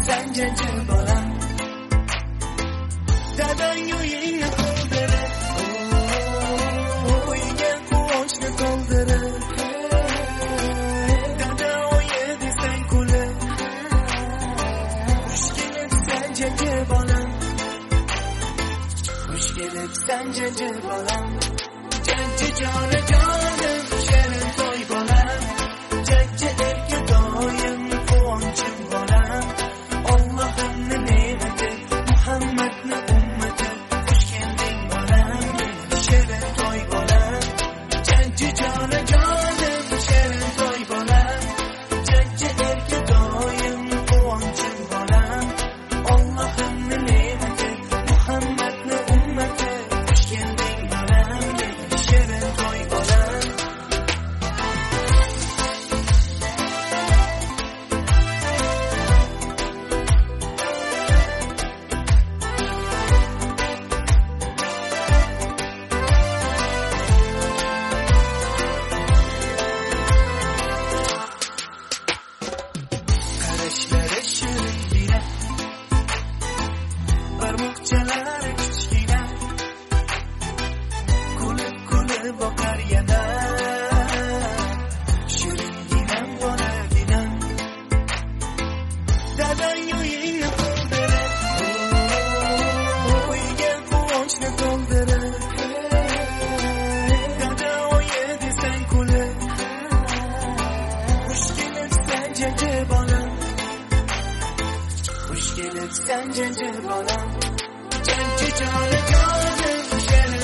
sen cacı bolam. Dadang uyingni to'ldirib, uyga quvonchni to'ldirib. Dada oyi desang kulib, xush kelibsan jajji bolam. Xush kelibsan jajji bolam. Jajji joni jonim, shirin to'y bolam. Jajji erga doim quvonchim bolam. Allohimning ne'mati, Muhammadning ummati. Xush kelding bolam, shirin to'y bolam. Jajji joni jonim, shirin to'y bolam. Jajji erga doim quvonchim bolam. Allohimning ne'mati, Muhammadning ummati. Xush kelding bolam, shirin to'y bolam. Qarashlari shiringina, barmoqchalari kichkina, kulib boqar yana. Shiringinam bolaginam, dadang uyingni to'ldirib, uyga quvonchni to'ldirib. Dada oyi desang kulib, xush kelibsan jajji bolam. Xush kelibsan jajji bolam. Jajji joni jonim, shirin